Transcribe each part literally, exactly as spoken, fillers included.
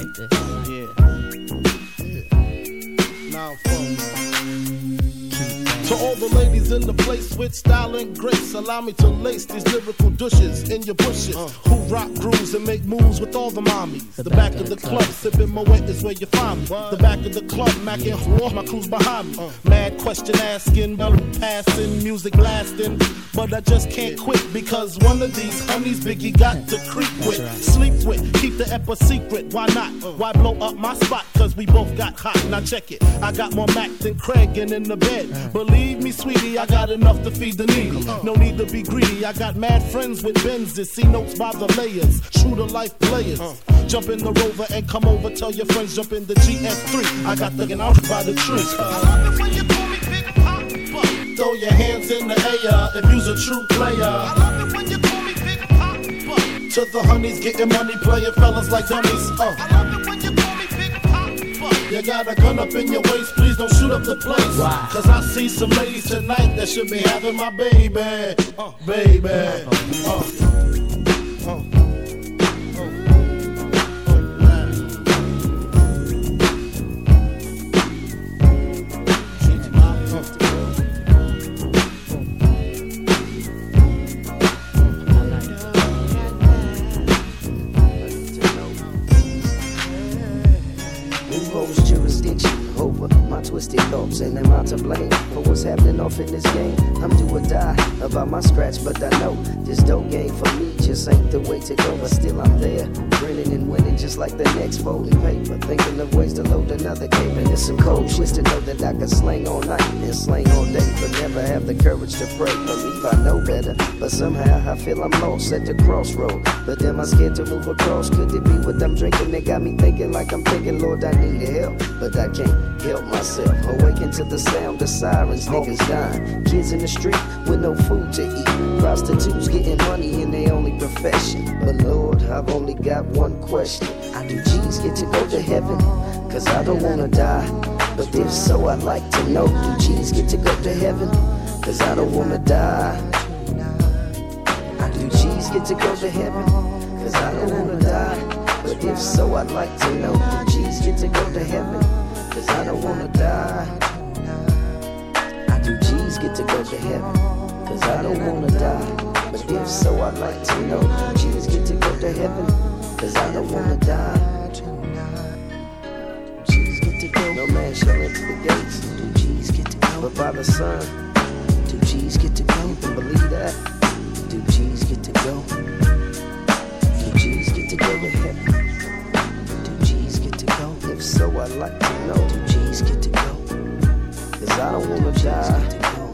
like this. Yeah. Yeah. Now phone. To all the ladies in the place with style and grace, allow me to lace these lyrical douches in your bushes. Uh. Who rock grooves and make moves with all the mommies. The, the back, back of the, the club, club sipping Moet is where you find me. What? The back of the club, macking yeah. my crew's behind me. Uh. Mad question asking, passing, music blasting. But I just can't quit because one of these honeys Biggie got to creep with, right. sleep with, keep the ep a secret. Why not? Uh. Why blow up my spot? Cause we both got hot. Now check it. I got more Mac than Craig and in the bed. Uh. Believe me, sweetie, I got enough to feed the needy. No need to be greedy. I got mad friends with Benzes. See notes by the layers. True to life players. Uh. Jump in the Rover and come over. Tell your friends jump in the G S three. I got the out by the tree. I love it when you call me Big Papa. Throw your hands in the air if you's a true player. I love it when you call me Big Papa. To the honeys getting money, playing fellas like dummies. Uh. I love it when you call me Big Papa. You got a gun up in your waist, please don't shoot up the place. Wow. Cause I see some ladies tonight that should be having my baby. Uh, baby. Uh. Uh. Twisted thoughts and am I to blame for what's happening off in this game? I'm do or die about my scratch, but I know this dope game for me just ain't the way to go. But still I'm there, grinning and winning just like the next folding paper, thinking of ways to load another game. And it's some cold shit to know that I can slang all night and slang all day, but never have the courage to pray. Believe I know better, but somehow I feel I'm lost at the crossroad. But am I scared to move across? Could it be what I'm drinking that got me thinking like I'm thinking, Lord, I need help, but I can't help myself. Awaken to the sound of sirens, niggas dying. Kids in the street with no food to eat. Prostitutes getting money in their only profession. But Lord, I've only got one question. I do G's get to go to heaven? Cause I don't wanna die. But if so, I'd like to know, do G's get to go to heaven? Cause I don't wanna die. I do G's get to go to heaven? Cause I don't wanna die. But if so, I'd like to know, do G's get to go to heaven? Cause I don't wanna die. I do G's get to go to heaven? Cause I don't wanna die. But if so, I'd like to know, do G's get to go to heaven? Cause I don't wanna die. G's get to go. No man shall enter the gates. Do G's get to go? But by the Son, do G's get to go? You can believe that? Do G's get to go? Do G's get to go to heaven? If so, I'd like to know, do G's get to go? Cause I don't wanna die.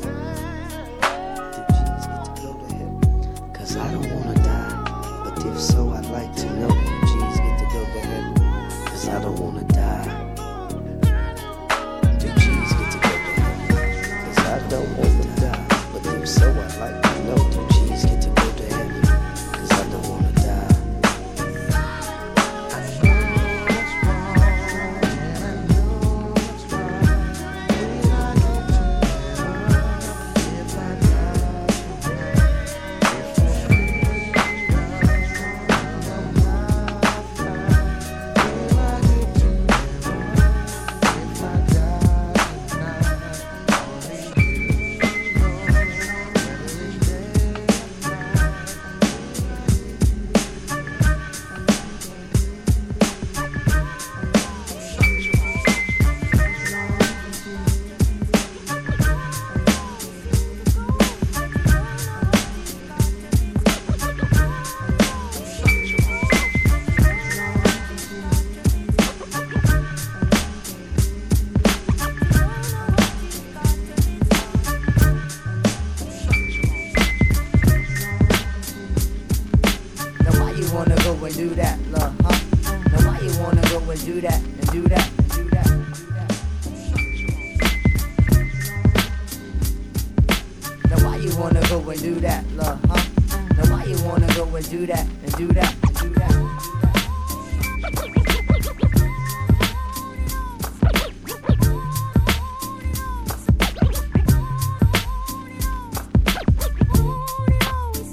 Do G's get to go to heaven? Cause I don't wanna die. But if so, I'd like to know, do G's get to go to heaven? Cause I don't wanna die. Do G's get to go to heaven? Cause I don't wanna die. But if so, I'd like to know, do G's get to go to heaven? Cause I don't wanna die.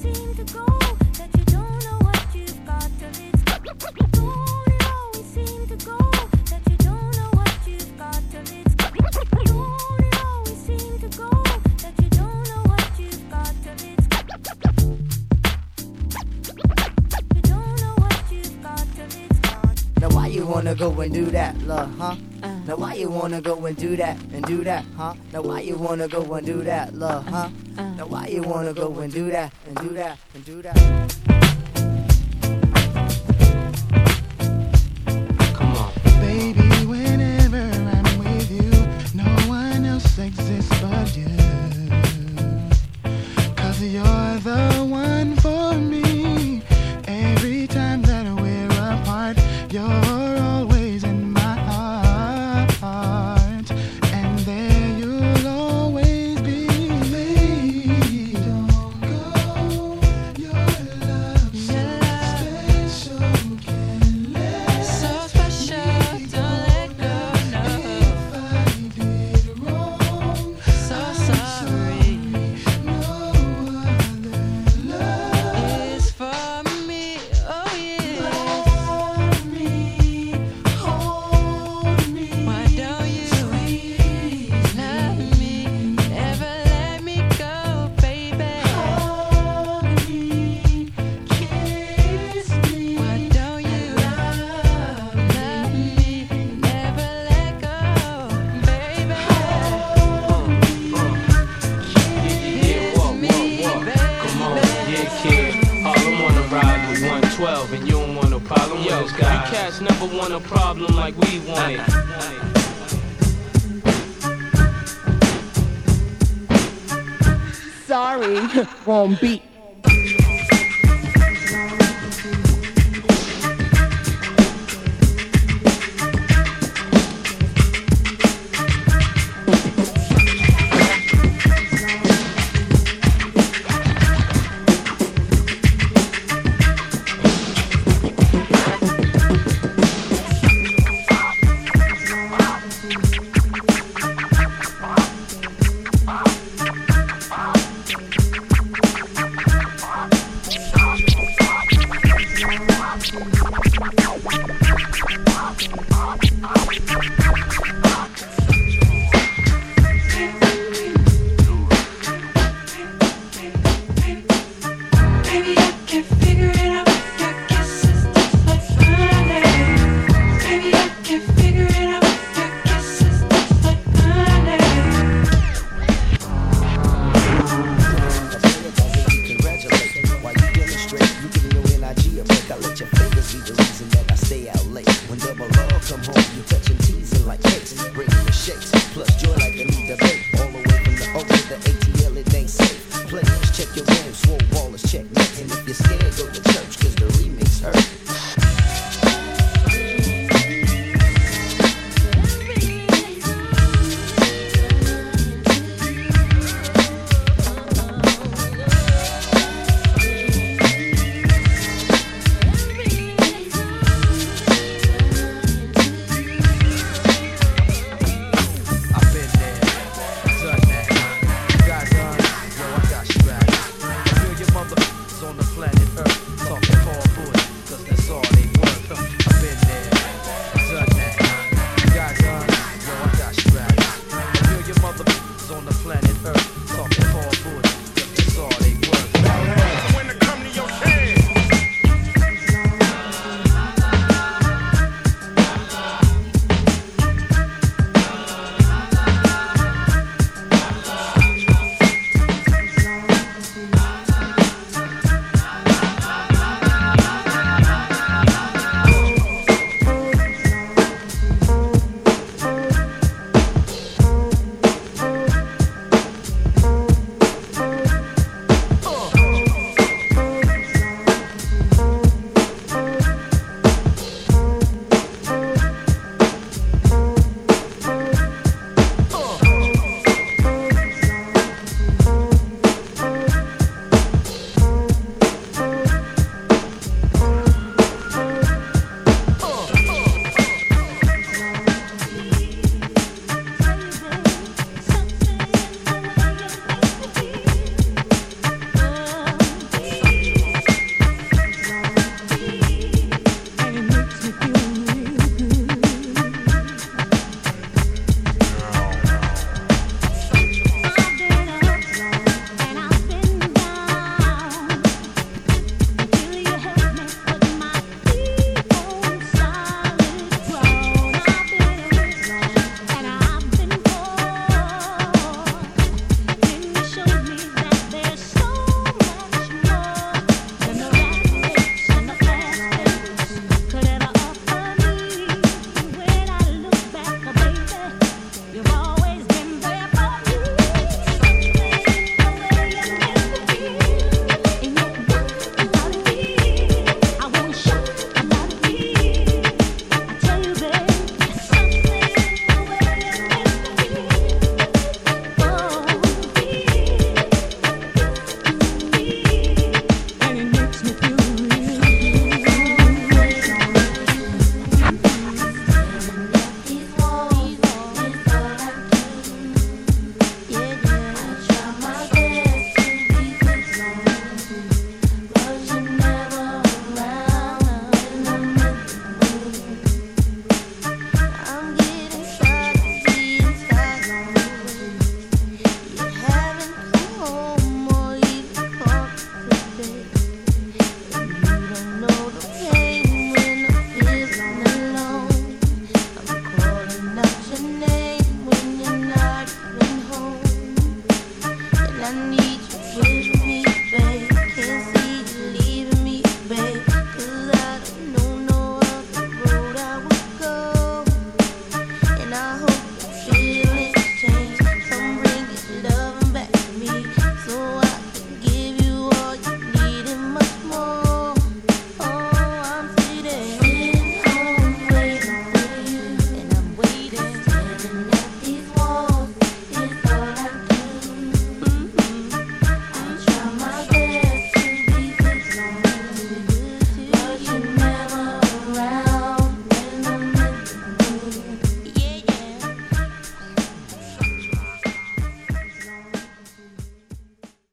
Seem to you wanna go and do that, love, huh? Now why you wanna go and do that and do that, huh? Now why you wanna go and do that, love, huh? Now why you wanna go and do that and do that and do that? Come on. Baby, whenever I'm with you, no one else exists but you. Cause you're the one for me. Every time that we're apart, you're always in my heart. And there you'll always be. Baby, don't go. Your love so special. Can't let So special, don't let go, no. If I did wrong, So sorry. no other love. It's for me, oh yeah. Hold me, hold me. Why don't you love me? Never let me go, baby. Hold me, kiss me. Why don't you love me? Never let go, baby. Yeah, whoa, whoa, whoa. Come on, yeah, kid. All I wanna ride with one twelve, and you don't want no problem with this guy. You cats never want a problem like we want it. Sorry, wrong beat. Hold me.